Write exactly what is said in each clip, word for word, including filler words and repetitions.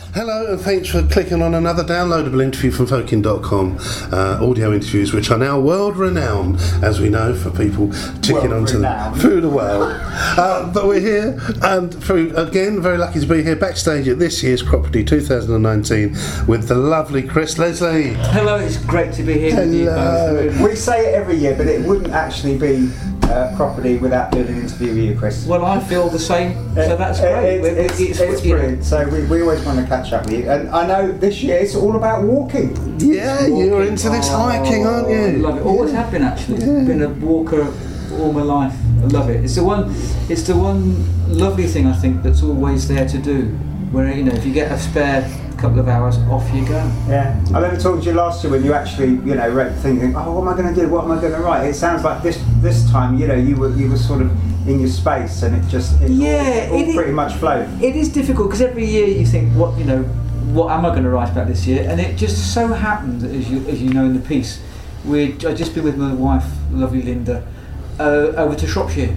Hello, and thanks for clicking on another downloadable interview from Folkin dot com. Uh, audio interviews, which are now world renowned, as we know, for people ticking World onto them renowned. through the world. Uh, but we're here, and through, again, very lucky to be here backstage at this year's Cropredy twenty nineteen with the lovely Chris Leslie. Hello, it's great to be here with you Hello. both. We say it every year, but it wouldn't actually be uh, Cropredy without doing an interview with you, Chris. Well, I feel the same, so that's It- great. it- it's, it's, it's you know, brilliant. So we, we always want to catch up with you. And I know this year it's all about walking. Yeah, you're into this hiking, aren't I you? love it. Always have been actually. Been a walker all my life. I love it. It's the one. It's the one lovely thing I think that's always there to do. Where you know, if you get a spare couple of hours, off you go. Yeah. I remember talking to you last year when you actually, you know, read thinking, oh, what am I going to do? What am I going to write? It sounds like this this time, you know, you were you were sort of in your space, and it just it Yeah, all, all it is- pretty much flowed. It is difficult because every year you think, what you know, what am I going to write about this year? And it just so happened, as you as you know in the piece, we'd I'd just been with my wife, lovely Linda, uh, over to Shropshire,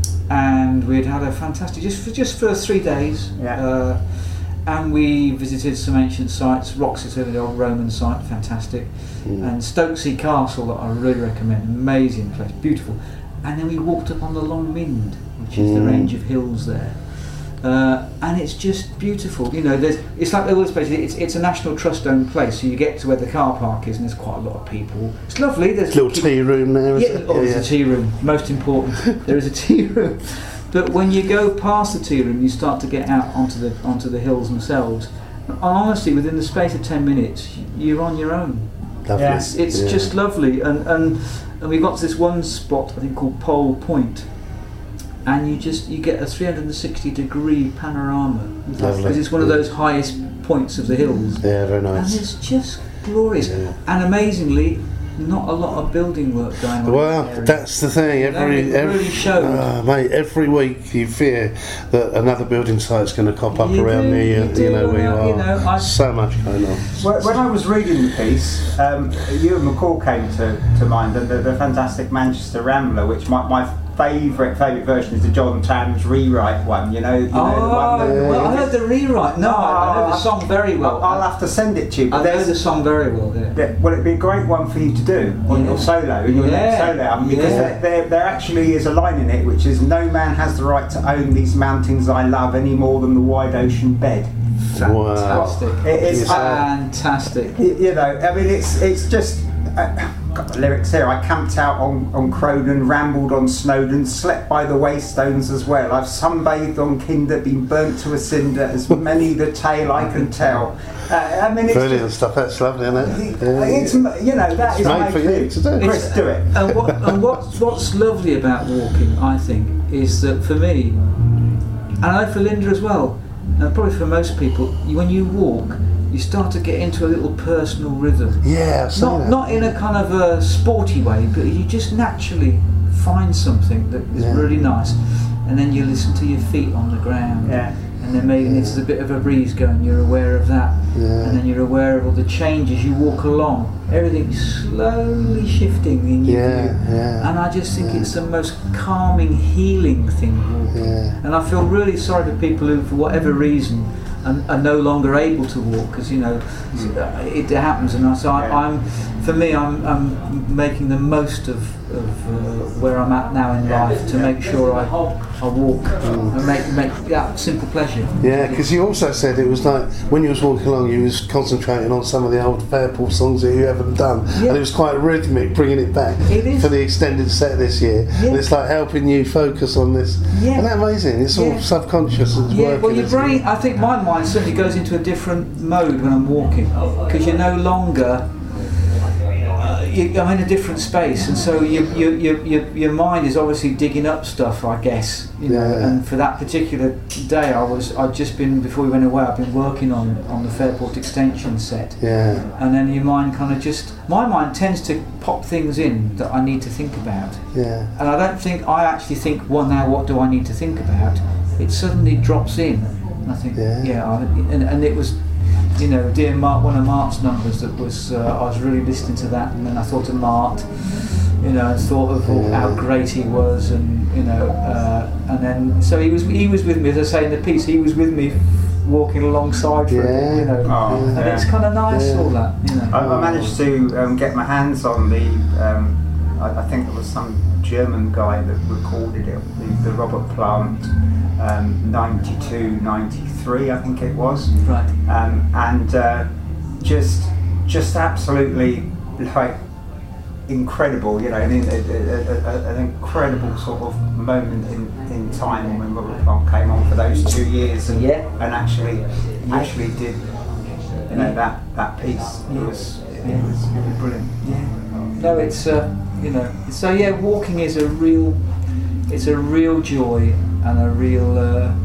and we'd had a fantastic just for just for three days. Yeah. Uh, and we visited some ancient sites, Wroxeter, the old Roman site, fantastic, Mm. and Stokesay Castle that I really recommend, amazing place, beautiful. And then we walked up on the Long Mynd, which is the Mm. range of hills there. Uh, and it's just beautiful, you know. There's, it's like all this place. It's it's a National Trust owned place, so you get to where the car park is, and there's quite a lot of people. It's lovely. There's Little tea room there, is yeah, it? oh, there's a tea room. Most important, there is a tea room. But when you go past the tea room, you start to get out onto the onto the hills themselves. And honestly, within the space of ten minutes, you're on your own. Lovely. Yeah. It's, it's Yeah. just lovely, and, and and we got to this one spot I think called Pole Point, and you just you get a three hundred sixty degree panorama Lovely. because it's one of Yeah. those highest points of the hills, Yeah, very and nice. it's just glorious. Yeah. And amazingly, not a lot of building work going on. Well, in the area. that's the thing. You know, Every, it every really showed. Ah, mate, every week you fear that another building site's going to cop up You around do, near you. you You do, know where you and I- are. you know, I- so much going on. When when I was reading the piece, um, you and McCall came to, to mind, and the, the fantastic Manchester Rambler, which my, my favourite favourite version is the John Tams rewrite one. You know, you know the Oh, one that, well, I know the rewrite. No, I, I know the song very well. I'll, I'll have to send it to you. But I know there's- the song very well. Yeah. Yeah, well, it'd be a great one for you to do on Yeah. your solo, in your next Yeah. solo album, because Yeah. there, there, there actually is a line in it which is, no man has the right to own these mountains I love any more than the wide ocean bed. Wow. Fantastic. It is, Yes. uh, Fantastic. y- you know, I mean, it's it's just, uh, got the lyrics here, I camped out on, on Croydon, rambled on Snowdon, slept by the waystones as well. I've sunbathed on Kinder, been burnt to a cinder, as many the tale I can tell. Uh, I mean, it's Brilliant just, stuff. That's lovely, isn't it? Yeah. it's, you know, that It's is made for you to do. Chris, do it. And what and what's what's lovely about walking, I think, is that for me, and I know for Linda as well, and probably for most people, you, when you walk, you start to get into a little personal rhythm. Yeah, I've seen Not that. not in a kind of a sporty way, but you just naturally find something that is Yeah. really nice, and then you listen to your feet on the ground. Yeah. And then maybe there's a bit of a breeze going, you're aware of that. Yeah. And then you're aware of all the changes you walk along. Everything's slowly shifting in your Yeah, view. yeah. And I just think Yeah. it's the most calming, healing thing walking. Yeah. And I feel really sorry for people who, for whatever reason, are, are no longer able to walk, because you know it happens. And so I, Yeah. I'm, for me, I'm, I'm making the most of, of uh, where I'm at now in Yeah. life to make sure I, I walk and make make that simple pleasure. Yeah, because you also said it was like when you was walking along, you was concentrating on some of the old Fairport songs that you haven't done, Yeah. and it was quite rhythmic, bringing it back It is. for the extended set this year. Yeah. And it's like helping you focus on this. Yeah. Isn't that amazing? It's all Yeah. subconscious. It's Yeah, working, well, your isn't brain, it? I think my mind certainly goes into a different mode when I'm walking, because you're no longer, uh, you, I'm in a different space, and so you, you, you, you, your mind is obviously digging up stuff, I guess, you know, Yeah. and for that particular day, I was, I'd just been, before we went away, I've been working on, on the Fairport extension set, Yeah. and then your mind kind of just, my mind tends to pop things in that I need to think about. Yeah. And I don't think I actually think, well, now what do I need to think about? It suddenly drops in. And I think, Yeah. yeah, I, and, and it was, you know, Dear Mart, one of Mart's numbers that was, uh, I was really listening to that, and then I thought of Mart, you know, and thought of all, Yeah. how great he was, and you know, uh, and then so he was he was with me, as I say in the piece, he was with me walking alongside for Yeah. it, you know. Oh, And yeah. it's kind of nice, Yeah. all that, you know. I, I managed to um, get my hands on the, um, I, I think it was some German guy that recorded it, the, the Robert Plant um, ninety-two, ninety-three, I think it was. Right. Um, and uh, just, just absolutely like incredible, you know, an, a, a, a, an incredible sort of moment in, in time when Robert Plant came on for those two years and, Yeah. and actually actually did, you know, that, that piece. It was, it was, it was brilliant. Yeah. No, it's uh, you know. So yeah, walking is a real, it's a real joy and a real, uh,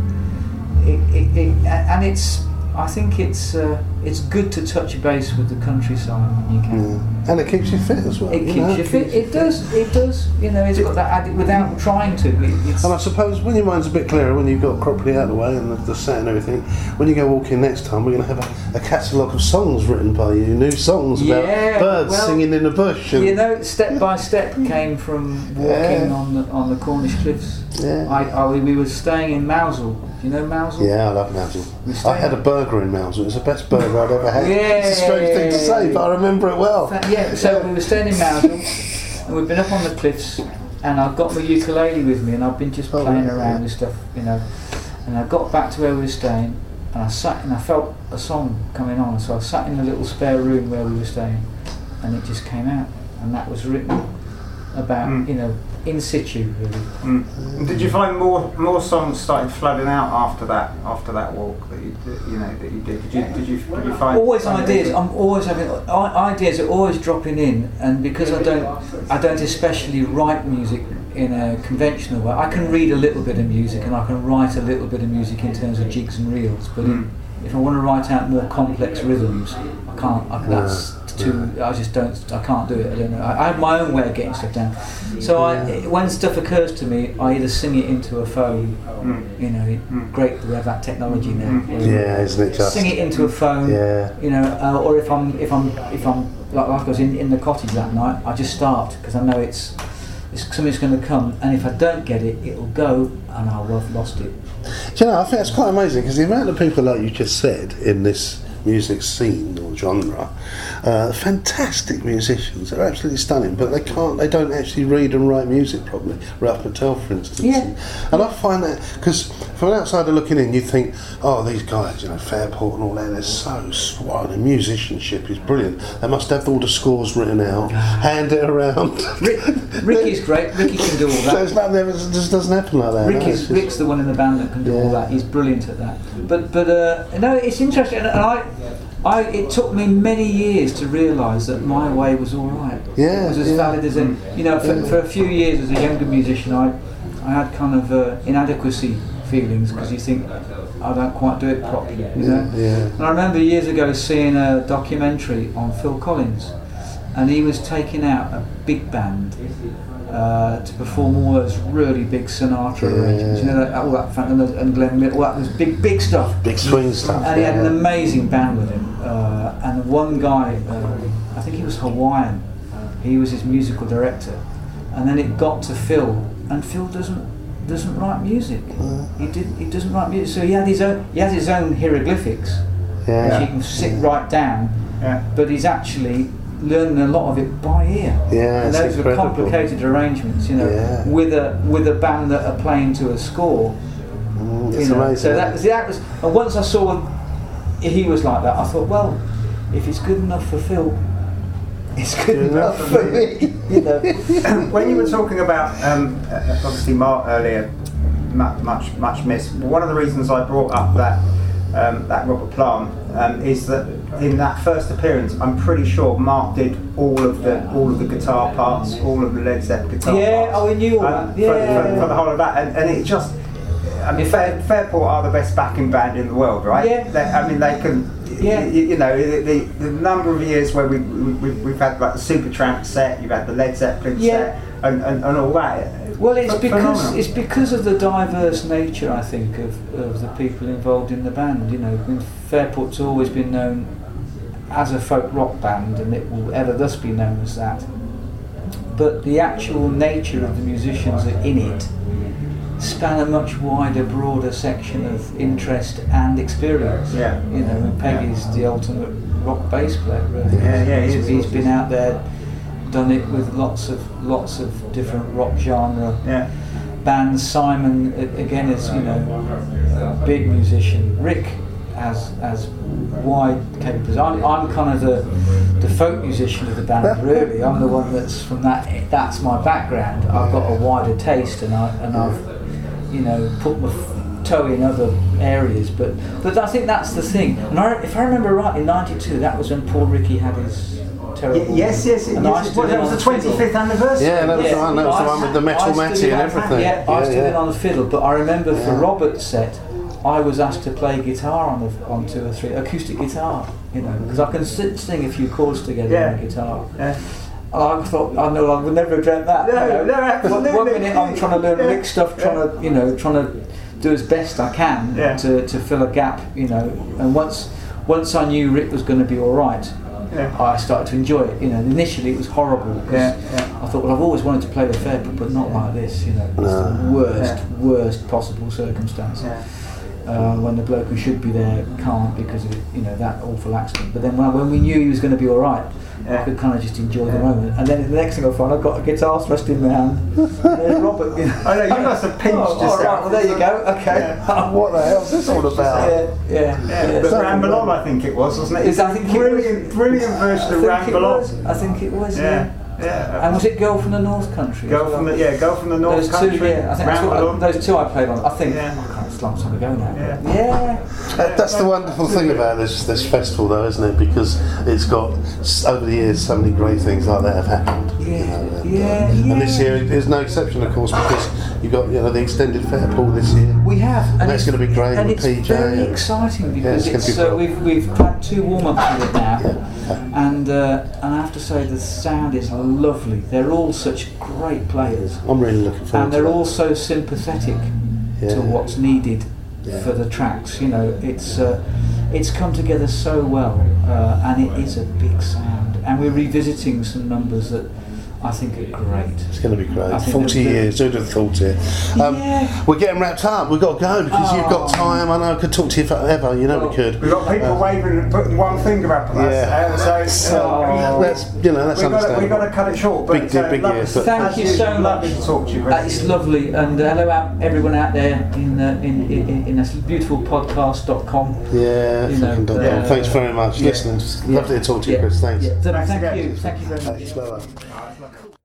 it, it, it, and it's. I think it's uh, it's good to touch base with the countryside when you can. Yeah. And it keeps you fit as well. It you keeps know, you fit. It does. It does. You know, it's got that added without trying to. It, it's, And I suppose when your mind's a bit clearer, when you've got crop property out of the way and the, the set and everything, when you go walking next time, we're going to have a, a catalogue of songs written by you, new songs about Yeah, birds well, singing in the bush. And you know, Step by Step came from walking Yeah. on the on the Cornish cliffs. Yeah. I, I we were staying in Mousel. Do you know Mousel? Yeah, I love Mousel. We stayed- I had a burger in Mousel. It was the best burger I'd ever had. It's a strange thing to say, Yay. but I remember it well. Fa- Yeah, so we were staying in Mousel, and we've been up on the cliffs, and I've got my ukulele with me, and I've been just Oh, playing yeah. around with stuff, you know. And I got back to where we were staying, and I sat and I felt a song coming on, so I sat in a little spare room where we were staying, and it just came out, and that was written about, Mm. you know, in situ, really. Mm. And did you find more more songs started flooding out after that after that walk that you that, you know that you did? Did you did you, did you find Always find ideas. it- I'm always having i- ideas are always dropping in, and because I don't, I don't especially write music in a conventional way. I can read a little bit of music, and I can write a little bit of music in terms of jigs and reels. But Mm. in, if I want to write out more complex rhythms, I can't. I, that's too. I just don't. I can't do it. I don't know. I, I have my own way of getting stuff down. So I, when stuff occurs to me, I either sing it into a phone. Mm. You know, Mm. great that we have that technology now. Yeah, isn't it just? Sing it into a phone. Yeah. You know, uh, or if I'm if I'm if I'm like, like I was in, in the cottage that night, I just start because I know it's it's something's going to come, and if I don't get it, it'll go, and I'll have lost it. Do you know, I think that's quite amazing because the amount of people, like you just said, in this music scene or genre, uh, fantastic musicians, they're absolutely stunning, but they can't, they don't actually read and write music properly. Ralph Patel, for instance. Yeah. And, and I find that, because from an outsider looking in, you think, oh, these guys, you know, Fairport and all that, they're so swine, and musicianship is brilliant. They must have all the scores written out, hand it around. Rick, Ricky's great. Ricky can do all So that. it's like, it just doesn't happen like that. no, it's Ricky's, just- Rick's the one in the band that can do all Yeah. that. He's brilliant at that. But but uh, no, it's interesting, and I. I, it took me many years to realise that my way was all right. Yeah, It was as yeah. valid as any. You know, for, for a few years as a younger musician, I, I had kind of uh, inadequacy feelings because you think I don't quite do it properly. You know. Yeah. And I remember years ago seeing a documentary on Phil Collins, and he was taking out a big band uh, to perform all those really big Sinatra Yeah. arrangements. You know, that, all that and, the- and Glenn Miller, all that was big, big stuff. Big swing stuff. And he had an yeah. amazing band with him. Uh, and one guy, uh, I think he was Hawaiian, he was his musical director. And then it got to Phil, and Phil doesn't doesn't write music. He did he doesn't write music. So he had his own he has his own hieroglyphics, Yeah. which he can sit right down. Yeah. But he's actually learning a lot of it by ear. Yeah, and it's those were incredible. complicated arrangements, you know, Yeah. with a with a band that are playing to a score. Mm, You it's know, amazing. so that was that was. And once I saw he was like that, I thought, well, if it's good enough for Phil, it's good, Good enough, enough for me. You know. When you were talking about um, uh, obviously Mark earlier, mu- much much missed. One of the reasons I brought up that um, that Robert Plant um, is that in that first appearance, I'm pretty sure Mark did all of the all of the guitar parts, all of the Led Zeppelin guitar Yeah, parts. oh, he knew all um, that. for, Yeah. for, for the whole of that, and, and it just. I mean, Fair, Fairport are the best backing band in the world, right? Yeah. They, I mean, they can. Yeah. You, you know, the, the, the number of years where we, we, we've had like the Supertramp set, you've had the Led Zeppelin Yeah. set, and, and, and all that. Well, it's Ph- because phenomenal. it's because of the diverse nature, I think, of, of the people involved in the band. You know, I mean, Fairport's always been known as a folk rock band, and it will ever thus be known as that. But the actual nature of the musicians that are in it span a much wider, broader section of interest and experience. Yeah. You know, and Peggy's the ultimate rock bass player. Really. Yeah, yeah, he he's, is. he's been out there, done it with lots of lots of different rock genre Yeah. bands. Simon a- again is, you know, a big musician. Rick has has wide capabilities. I'm, I'm kind of the the folk musician of the band. Really, I'm the one that's from that. That's my background. I've got a wider taste, and I and I've you know put my f- toe in other areas. But but I think that's the thing. And I, if I remember right, in ninety-two, that was when Paul Rickey had his terrible. Y- yes, yes, and yes. I stood Well, in that was on the twenty-fifth fiddle. anniversary. Yeah, that was Yeah, the one. That was the I one with the st- metal I stood matty in and on- everything. Yeah, I stood in yeah. on the fiddle. But I remember for Yeah. Robert's set, I was asked to play guitar on the, on two or three acoustic guitar. You know, because I can sit, sing a few chords together Yeah. on the guitar. Yeah. I thought, I know I would never have dreamt that. No, you know. no, absolutely. One, one minute I'm trying to learn Yeah. lick stuff, trying to, you know, trying to do as best I can Yeah. to, to fill a gap, you know. And once once I knew Rick was going to be all right, Yeah. I started to enjoy it. You know, initially it was horrible. 'Cause Yeah, yeah. I thought, well, I've always wanted to play the Fairport, but not like this. You know, it's the No. worst, Yeah. worst possible circumstance. Yeah. Uh, when the bloke who should be there can't because of, you know, that awful accident. But then when, when we knew he was going to be all right, Yeah. I could kind of just enjoy the Yeah. moment. And then the next thing I find, I've got a guitar thrust in my hand. There's Robert. You know. I know, you must have pinched Oh, all yourself. right, well, there you go. Okay. What the hell's this all about? Yeah, yeah. Yeah, but Ramble On, I think it was, wasn't it? Is- I think it brilliant, was. brilliant version I of think Ramble it On. was. I think it was. Yeah, Yeah. yeah. And was it Girl from the North Country? Go as from well? the yeah, go from the North Those Country. two, yeah. I think that's Ramble what, On. those two I played on. I think. Yeah. I can't. It's a long time ago now. Yeah. Yeah. That, that's the wonderful thing about this this festival, though, isn't it? Because it's got s- over the years so many great things like that have happened. you Yeah, know, and, yeah, uh, yeah. And this year is no exception, of course, because you got you know the extended Fairpool this year. We have, and That's it's- gonna be great And with it's P J very and- exciting because it's gonna it's, be uh, cool. we've we've had two warm ups with it now, Yeah, and uh, and I have to say the sound is lovely. They're all such great players, I'm really looking forward and to they're that. all so sympathetic Yeah. to what's needed Yeah. for the tracks. You know, it's uh, it's come together so well, uh, and it is a big sound, and we're revisiting some numbers that I think are great. It's going to be great. I think forty they're- years, who'd have thought it? Um, Yeah. We're getting wrapped up. We've got to go because you've got Oh. time. I know I could talk to you forever. You know we could. We've got people waving and putting one finger up at Yeah. us. Uh, so uh, Oh. That's you know that's we've got, to, understandable. we've got to cut it short. But, Big- uh, big love- years, but- Thank as you usual, so much. Lovely to talk to you. Uh, it's lovely, and uh, hello out everyone out there in uh, in, in in this beautiful podcast dot com. Yeah, You know, fucking dot com. uh, Thanks very much, yeah. listeners. Lovely to talk to you, Chris. Thanks. Yeah. So Thanks thank again. you, thank you very much. Thanks, bye-bye.